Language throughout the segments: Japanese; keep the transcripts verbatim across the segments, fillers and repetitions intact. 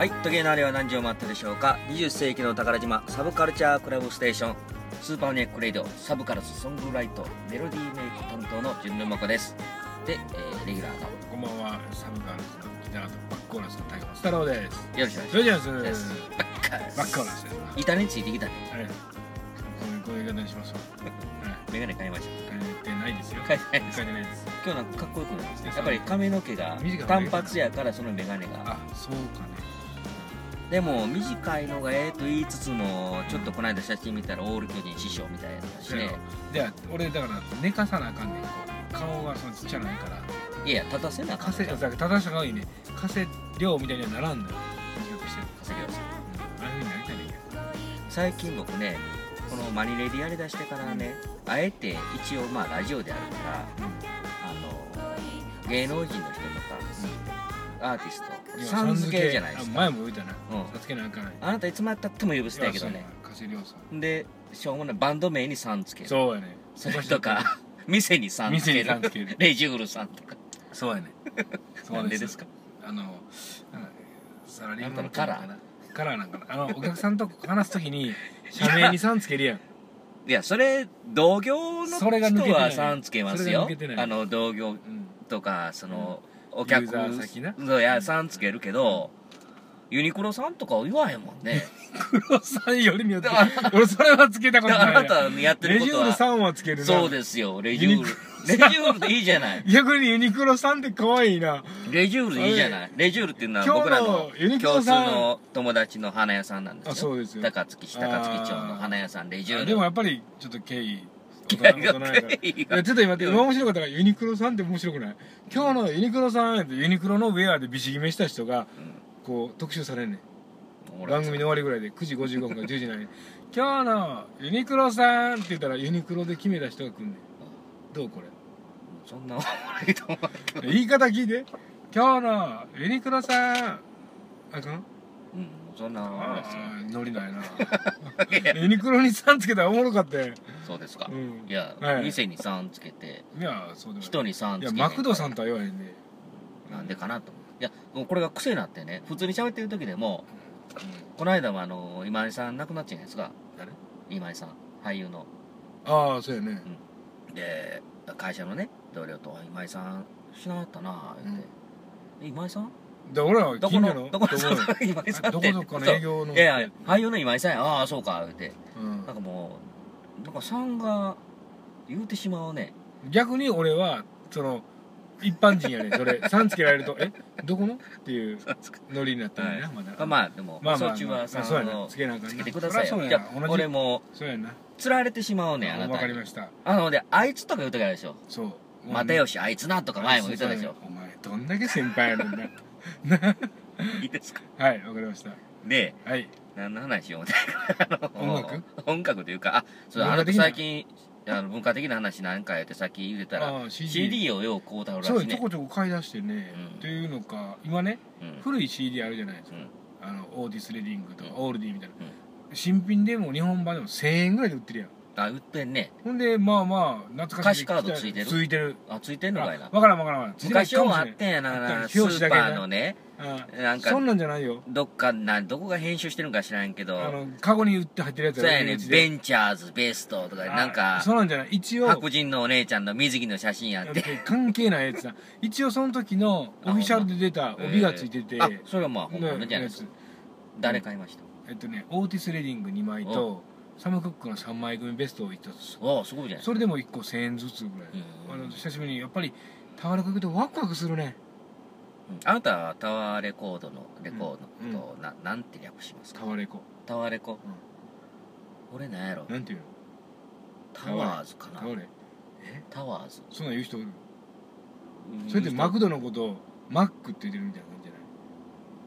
はい、時計のあれは何時を待ったでしょうか。にじゅっ世紀の宝島サブカルチャークラブステーション、スーパーネックレイディオサブカルスソングライトメロディーメイク担当の純ルマコです。で、えー、レギュラーのこんばんは、サブカルスのギターとバックコーラスのタイガー太郎です。 よろしくお願いします。よろしくお願いします。 バックコーラスバックコーラスです。 板についてきたね。 はい、こういうこういう言い方にしますわ。 メガネ買いました。 買えてないですよ。 買えてないです。 買えてないです。 今日なんかかっこよくないですね。やっぱり髪の毛が単発やからそのメガネが。 あ、そうかね。 でも短いのがええと言いつつも、ちょっとこの間写真見たらオール巨人師匠みたいなしね。 じゃあ俺だから寝かさなあかんねん。こう顔がそのちっちゃないから。 いや、立たせなあかん。 立たせ立たせた方がいいね。加瀬亮みたいにはならんのよ。短くしてる。 加瀬亮さん。 ああいう風になりたいねんけど。 最近僕ね、このマニレディやりだしてからね、あえて一応まあラジオであるから、うん、あの芸能人の人とか、うん、アーティストさん付けじゃないですか。 前も言うたな、 うん、 さつけなあかんない。 あなたいつまでたっても呼ぶスタイけどね。 加瀬亮さんで、しょうもないバンド名にさん付ける。 そうやね。 それとか店にさん付ける。 店にさん付ける。 レジュールさんとか。 そうやね。 なんでですか。 あのサラリーマンのカラーカラーなんかな。あのお客さんと話すときに社名にさん付けるやん。 いや、それ同業の人はさん付けますよ。あの同業とかそのお客さんやさん付けるけど、ユニクロさんとか言わへんもんね。 ユニクロさんよりによって俺それは付けたことない。 あなたやってることはレジュールさんは付けるな。 そうですよ、レジュールレジュールでいいじゃない。 逆にユニクロさんって可愛いな。 レジュールでいいじゃない。レジュールっていうのは僕らの共通の友達の花屋さんなんですよ。 あ、そうですよ。 高槻市高槻町の花屋さんレジュール。 でもやっぱりちょっと敬意ちょっと今今面白かったから、ユニクロさんって面白くない？今日のユニクロさんってユニクロのウェアでビシ決めした人がこう特集されんねん。番組の終わりぐらいでくじごじゅうごふんからじゅうじなのに今日のユニクロさんって言ったらユニクロで決めた人が来んねん。どうこれ？ そんなおもろいと思うけど。 言い方聞いて。今日のユニクロさん。あかん？ うん、そんなノリないな。ユニクロにさんつけたらおもろかったよ。 そうですか。いや、店にさんつけて、いや、そうでも人にさんつけて。 いや、マクドさんとは言わへんね。 なんでかなと思う。いや、もうこれが癖になってね、普通に喋ってる時でも、この間もあの今井さん亡くなっちゃうんですが、誰？今井さん、俳優の。 ああ、そうやね。 で、会社のね、同僚と今井さん死なかったな言って、今井さん？ で俺ら近所のどこの今井さんってどこどこの営業のいやいや俳優の今井さんや。ああそうか言って、なんかもうなんかさんが言うてしまうね。 逆に俺はその一般人やね。それさんつけられるとえどこのっていうノリになってるな。まだまあでもそっちはさんをつけてくださいよ。じゃあ俺もつられてしまうね。あなたわかりました。 あのであいつとか言うときあるでしょ。 そう又吉あいつなとか前も言ったでしょ。 お前どんだけ先輩やねんな。 いいですか。 はい、わかりました。 で、 はい、 何の話しようみたいな。音楽？ 音楽というか、あ、そうあなた最近あの文化的な話何回やってさっき言うてたら シーディー をよう買うたるらしいね。 そうちょこちょこ買い出してね。っていうのか今ね古い シーディー あるじゃないですか。あのオーディスレディングとかオールディみたいな。新品でも日本版でもせんえんぐらいで売ってるやん。 あ、売ってんね。 ほんでまあまあ懐かしい。 歌詞カードついてる。 ついてる。 あ、ついてんのかいな。 わからんわからん。 昔はあってんやな。スーパーのね。 なんかそんなんじゃないよ。 どっかなどこが編集してるんか知らんけど。 あのカゴに売って入ってるやつ。 そうやね。ベンチャーズベストとかなんか。 そうなんじゃない。一応白人のお姉ちゃんの水着の写真やって。 関係ないやつだ。一応その時のオフィシャルで出た帯がついてて。 あ、それはまあ本物じゃないですか。誰買いました？ えっとねオーティスレディングにまいと。サム・クックのさんまい組ベストをいったつ。 ああすごいじゃない。 それでもいっこせんえんずつぐらい。あの久しぶりにやっぱりタワレコ行くとワクワクするね。 あなたはタワーレコードのレコードのことをななんて略しますか？ タワレコ。 タワレコ。俺なんやろ。 なんていうの？ タワーズかな。 タワレ。 え？タワーズ。 そんなん言う人おる？それでマクドのことをマックって言ってるみたいな感じじゃない？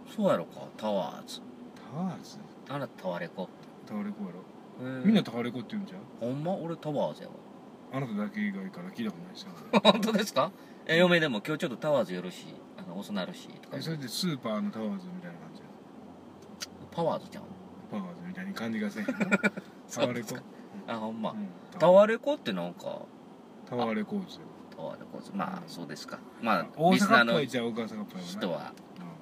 そうやろか。タワーズ。 タワーズ？ あなたタワレコ。 タワレコやろ。みんなタワレコって言うんじゃん。 ほんま俺タワーズやわ。 あなただけ以外から聞いたことないですよ。 本当ですか？え、嫁でも今日ちょっとタワーズよろしい。あの遅なるしとか。 それでスーパーのタワーズみたいな感じ。 パワーズちゃう？ パワーズみたいに感じがせん。タワレコ。 あ、ほんま。タワレコってなんか。 タワレコーズ。 タワレコーズ。まあそうですか。まあ大阪っぽいじゃ大阪っぽい人は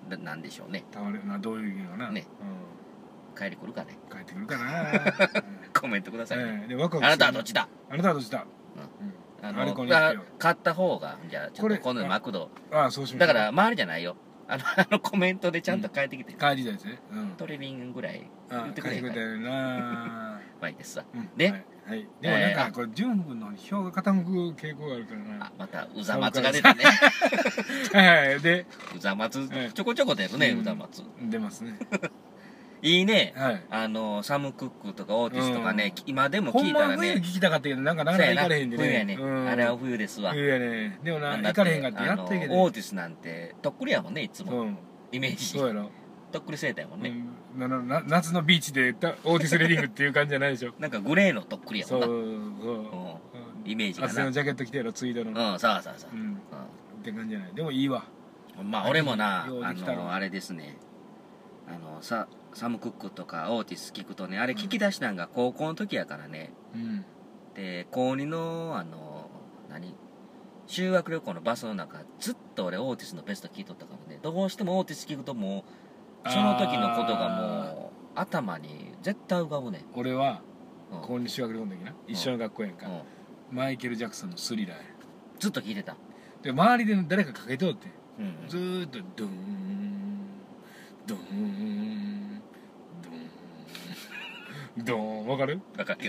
ななんでしょうね。 倒れな、どういう意味かな。 ね、 うん、 帰り来るかね。 帰ってくるかな。 コメントくださいね。 ええ、でワクワクあなたはどっちだ。 あなたはどっちだ。 あアルコのに行ってよ買った方がじゃあちょっと今度のマクド。 ああ、そうしましょう。 だから周りじゃないよ。あのあのコメントでちゃんと返ってきて、 帰りたいですね。うん。 トレビンぐらいああ、 言ってくれへんから。 帰ってくれたよな。 まあいいですわ。 うんで、 はいはい、でもなんえーかこれ純君の票が傾く傾向があるからな。 あ、またうざ松が出たね。 はいはい、でうざ松はいちょこちょこ出るね、 うんうざ松。 出ますね。 いいね。 はい。 あのサム・クックとかオーティスとかね、 うん今でもほんまは聞いたらね。 冬聞きたかったけどなんかなかなか行かれへんでね。 冬やね、 うんあれは冬ですわ。 冬やね。でもなだって行かれへんかってやっといけあのオーど。 ティスなんてとっくりやもんね、いつも。 うん。 イメージそうやろ。 とっくりセーターやもんね。 うんなな夏のビーチでたオーティスレディングっていう感じじゃないでしょ。 なんかグレーのとっくりやもそうんな。 そう。 うんうんイメージかな。 厚手のジャケット着てやろツイードの。 うん、そうそうそうう。ん。って感じじゃない。でもいいわ。 うん、まあ俺もな、あようできたわのあれですね。あのさサム・クックとかオーティス聞くとね、あれ聞き出したんが高校の時やからね。 うん。 で高にのあの何修学旅行のバスの中ずっと俺オーティスのベスト聞いとったからね、どうしてもオーティス聞くともうその時のことがもう頭に絶対浮かぶねん。 俺はうん高に修学旅行の時な一緒の学校やんか。 うんマイケル・ジャクソンのスリラーや。 ずっと聞いてた。 で周りで誰かかけとってうんずーっとドゥーンドゥーンドゥーンドーンわかる？ わかるよ。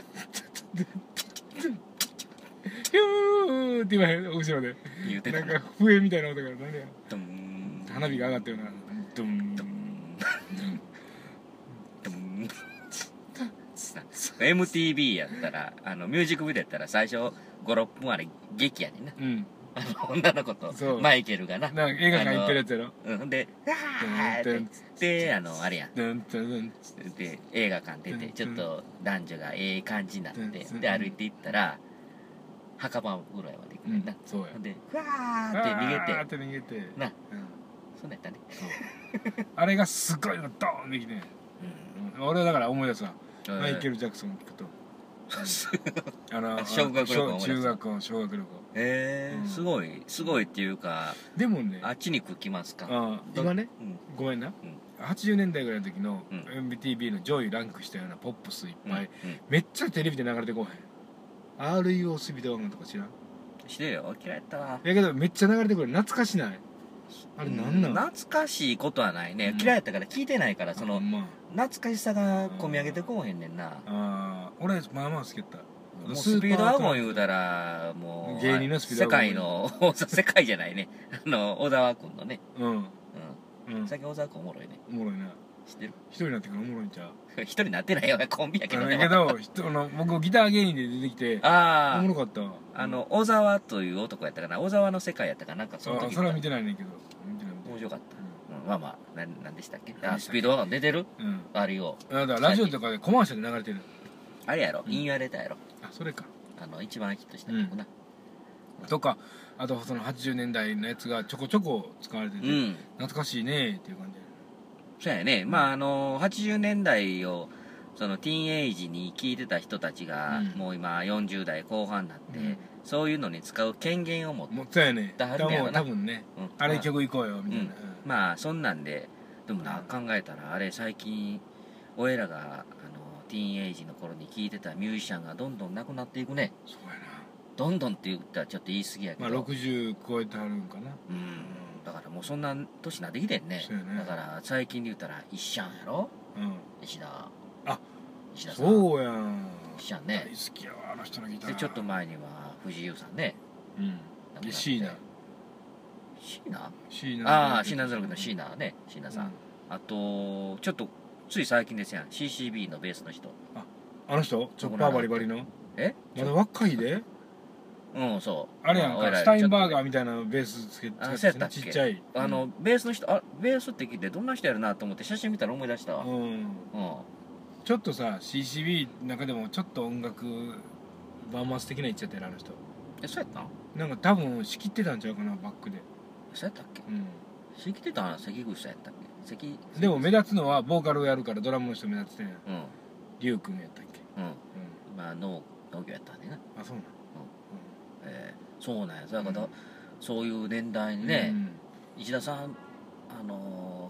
ヒューって今後ろで言うてたな。 なんか笛みたいな音が何やドゥーン花火が上がったようなドゥンドゥーンドゥーンエムティービー やったらあのミュージックビデオやったら最初ごろっぷんあれ劇やねんな。 うんあの女の子とそうマイケルがな。 なんか映画館行ってるやつやろうんで「わー!」って言ってあのあれやんドゥンドゥンドゥンで映画館出てうんちょっと男女がええ感じになってうんで歩いていったら墓場ぐらいまで行くねんな。 そうやほんで「わー!」って逃げあーってて逃げてなうんそんなんやったね。 あれがすごいのドーンできてうん俺はだから思い出すわうんマイケル・ジャクソン聞くとあの小学旅行思い出す小中学校小学旅行うんへえすごいすごいっていうかでもねあっちに来ますか。 あど今ねうんごめんな、 んはちじゅうねんだいぐらいの時のうんエムティービー の上位ランクしたようなポップスいっぱい、 うんうんめっちゃテレビで流れてこへん アールイーオー スピードワゴンとか知らんしてるよ嫌いやったわ。 やけどめっちゃ流れてくる懐かしないあれなんなん、 懐かしいことはないね、 うん嫌いやったから聞いてないからそのまあ懐かしさが込み上げてこうへんねんな。 あー俺まあまあ好きやったもうスピードワゴン言うたらもう芸人のスピードワゴン世界の世界じゃないねあの小沢君のね、 うんううんん、最近小沢君おもろいね。 おもろいな知ってる？ 一人になってからおもろいんちゃう一人になってないよコンビやけどね。 だけど人の僕ギター芸人で出てきておあもろかったわああの小沢という男やったかな、小沢の世界やったかなんかその時あそれは見てないねんけど見てない見てない面白かった、うん、まあまあななんでしたっけ、 何でしたっけあスピードワゴン出てるうんあれをだからラジオとかでコマーシャルで流れてるあれやろ、 うんインアレタやろ、 あそれかあの一番ヒットした曲な。 とかあとそのはちじゅうねんだいのやつがちょこちょこ使われてて、 うん、 懐かしいねっていう感じそうやね。まああのはちじゅうねんだいをそのティーンエイジに聞いてた人たちが、 うんもう今よんじゅうだいこう半になって、 うんそういうのに使う権限を持って、 もうそうやねだはるんやろな多分ねうんあれ曲行こうよみたいな、 まあそんなんででもな、考えたらあれ最近俺らがあのティーンエイジの頃に聴いてたミュージシャンがどんどんなくなっていくね。 そうやなどんどんって言ったらちょっと言い過ぎやけど、 まあろくじゅう超えてはるんかなうんだからもうそんな年なってきてんね。 そうやねだから最近で言ったら石ちゃんやろ、 うん石田あ石田さんそうやん石ちゃんね。 大好きやわあの人のギターでちょっと前には藤井優さんね。 うん亡くなってシーナシーナシーナああシーナズロクのシーナね、シーナさん、 うんあとちょっとつい最近ですやん シーシービー のベースの人。 あの人チョッパーバリバリのえまだ若いでうんそうあれやんま俺からスタインバーちょっガーみたいなベースつけてあそうやったっけちっちゃいとあの、ベースの人あベースって聞いてどんな人やるなと思って写真見たら思い出したわ。 ううん、 んちょっとさ シーシービー の中でもちょっと音楽バーマス的な言っちゃってるあの人えそうやったんなんか多分仕切ってたんちゃうかなバックでそうやったっけうん仕切ってたの関口さんやったっけ関でも目立つのはボーカルをやるからドラムの人目立ってたやんうんリュウ君やったっけうんうんまあ農農業やったんでな。 あそうなのえー、そうなんやだから、 うんそういう年代にね、石田さんあのー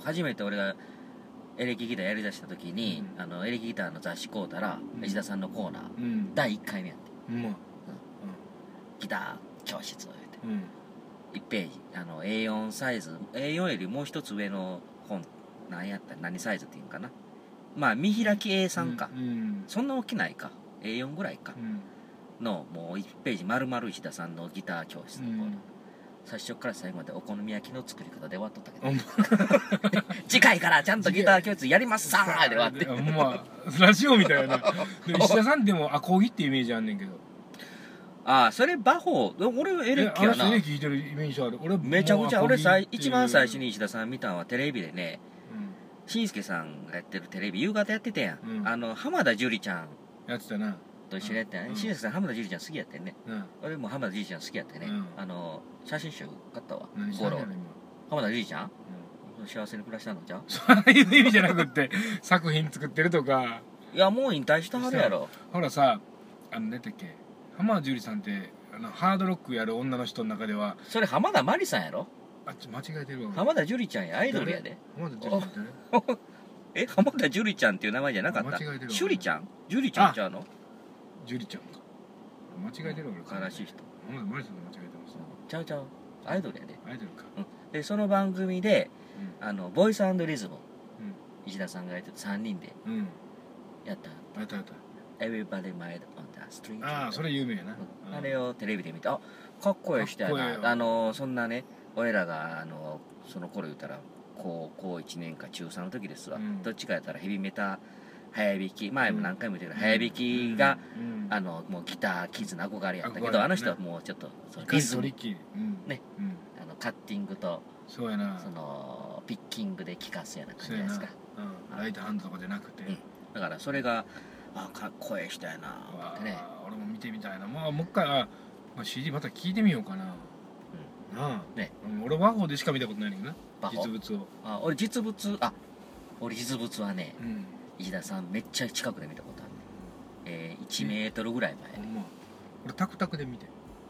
初めて俺がエレキギターやりだした時に、 うん、 あのエレキギターの雑誌買うたら、うん、石田さんのコーナー、うん、だいいっかいめやって、 うんうん、 ギター教室を言って、 うん、 いちページあの エーよん サイズ エーよん よりもう一つ上の本何やった何サイズっていうんかな、まあ見開き エーさん か、 うんうん、 そんな大きないか エーよん ぐらいか、うん、のもういちページ丸々石田さんのギター教室のコーナー、うん、最初から最後までお好み焼きの作り方で終わっとったけど次回からちゃんとギター教室やりますさーで終わってほんまラジオみたいな石田さんでもアコギってイメージあんねんけど、 ああそれバホー俺エレキやな、 エレキ弾いてるイメージある。俺めちゃくちゃ俺さ一番最初に石田さん見たのはテレビでね、しんすけさんがやってるテレビ夕方やってたやん、うん、あの浜田樹里ちゃんやってたなと一緒にやってたね、しんすけさん浜田樹里ちゃん好きやってんね、うん、俺も浜田樹里ちゃん好きやってね、うん、あの写真集買ったわ、ゴロ浜田樹里ちゃん、うん、幸せに暮らしたのじゃんそういう意味じゃなくって作品作ってるとか、 いやもう引退したはるやろ。 ほらさあの何だっけ浜田樹里さんってあのハードロックやる女の人の中ではそれ浜田真理さんやろ。 あっち間違えてるわ。 浜田樹里ちゃんやアイドルやで。 浜田樹里ちゃんってねえ浜田樹里ちゃんっていう名前じゃなかった。 間違えてるわ。 樹里ちゃん樹里ちゃんちゃうの。 樹里ちゃんか間違えてるわ。 悲しい人。 浜田真理さんと間違えてます。 ちゃうちゃうアイドルやで。 アイドルか、 うん、でその番組で、うん、あのボイス&リズム、うん、石田さんがやっててさんにんでやった、 うん、やったやった Everybody Made on the Street。 ああそれ有名やな、 うん、あれをテレビで見てあかっこいい人やな。あのそんなね俺らがあのその頃言ったら高校いちねんかちゅうさんの時ですわ、うん、どっちかやったらヘビメタ早弾き前も何回も言ってる早弾きが、うん、あのもうギターキッズの憧れやったけど、ね、あの人はもうちょっとそのリズム、うん、ね、うん、あのカッティングとそうやなそのピッキングで聴かすような感じですか、 うん、ライトハンドとかじゃなくて、うん、 だからそれがあかっこいい人やなってね。 俺も見てみたいな。まあもう一回あ、まあ、シーディー また聴いてみようかな、うん、なあ、ね、俺ワホでしか見たことないねんけどな実物を。 あ俺実物あ俺実物はね、うん、石田さんめっちゃ近くで見たことある、ねえー、いちメートルぐらい前、 うん、俺タクタクで見て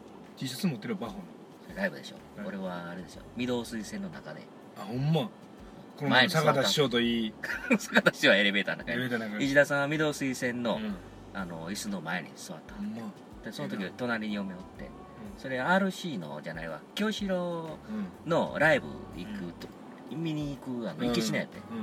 T シャツ持ってるバホのライブでしょ、はい、俺はあれですよ御堂筋線の中で。 あほんまこの前坂田師匠といい坂田師匠はエレベーターの中で石田さんは御堂筋線の、うん、あの椅子の前に座った、うん、でその時隣に嫁おって、うん、それ アールシー のじゃないわ京志郎のライブ行くと、うん、見に行くあの行きしないやって、うんうん、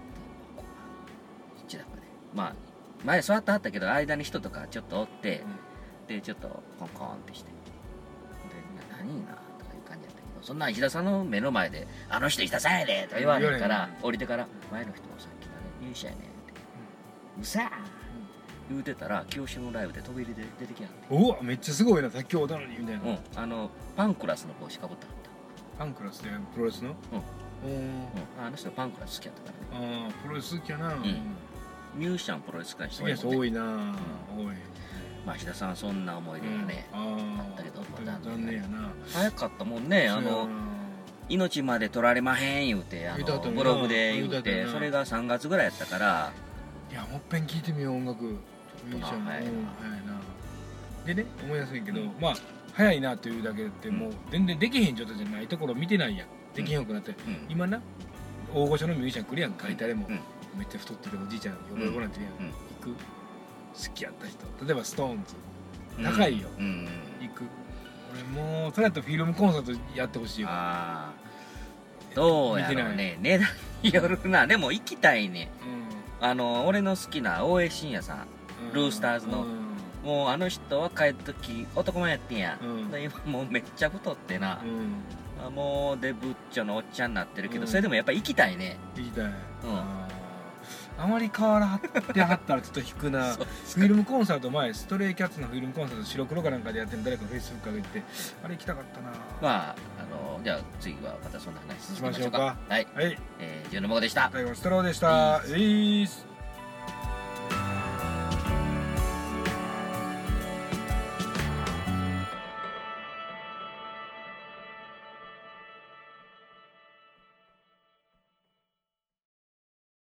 一だこでまあ前座ってはったけど間に人とかちょっとおって、うん、でちょっとコンコンってしてで何いいなそんな石田さんの目の前で「あの人石田さんやで」とか言われるから降りてから「前の人もさっきのねミュージシャンやね」って「うさー」言うてたら清志のライブで飛び入りで出てきやんってうわめっちゃすごいなさっきおたのにみたいな。 うんあのパンクラスの帽子かぶってはった。パンクラスでプロレスのうんあの人パンクラス好きやったからね。ああプロレス好きやな。 ミュージシャンプロレス好きな人多い人多いな多い。 まあ石田さんそんな思い出がね、うん、あ, あったけど残念やな。 早かったもんね。あの命まで取られまへん言うてあのブログで言うてそれがさんがつぐらいやったから。 いやもっぺん聴いてみよう音楽。ミュージシャン早いな。でね思い出せんけど、うん、まあ早いなというだけでもう全然できへん状態じゃないところ見てないやん。できへんよくなって、うん、今な大御所のミュージシャン来るやん書いたれも、うん、めっちゃ太ってるおじいちゃん横横なってるやん、うん、行く好きやった人例えばストーンズ高いよ、うんうん、行く俺もうそれやったらフィルムコンサートやってほしいよ。あどうやろうね値段によるな。でも行きたいね、うん、あの俺の好きな大江信也さん、うん、ルースターズの、うん、もうあの人若い時男前やってんや、うん、今もうめっちゃ太ってな、うん、もうデブッチョのおっちゃんになってるけど、うん、それでもやっぱ行きたいね。 行きたい、うん、あまり変わらはってはったらちょっと引くなフィルムコンサート前ストレイキャッツのフィルムコンサート白黒かなんかでやってる誰かフェイスブック上げてあれ行きたかったな。 まああのじゃあ次はまたそんな話しましょうか。はい、はい、えー、ジュノモコでした。 最後ストローでした。えいーす。